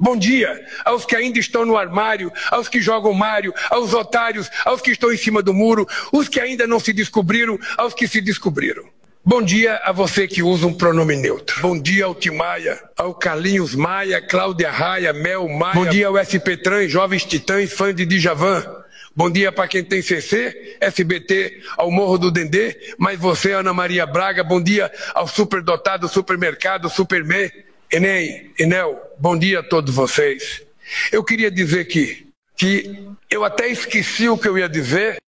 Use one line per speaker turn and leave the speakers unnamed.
Bom dia aos que ainda estão no armário, aos que jogam Mário, aos otários, aos que estão em cima do muro, os que ainda não se descobriram, aos que se descobriram. Bom dia a você que usa um pronome neutro. Bom dia ao Timaya, ao Carlinhos Maia, Cláudia Raia, Mel Maia. Bom dia ao SP Trans, Jovens Titãs, fã de Djavan. Bom dia para quem tem CC, SBT, ao Morro do Dendê, mas você, Ana Maria Braga. Bom dia ao superdotado, supermercado, Superman, Enem, Enel. Bom dia a todos vocês. Eu queria dizer que eu até esqueci o que eu ia dizer.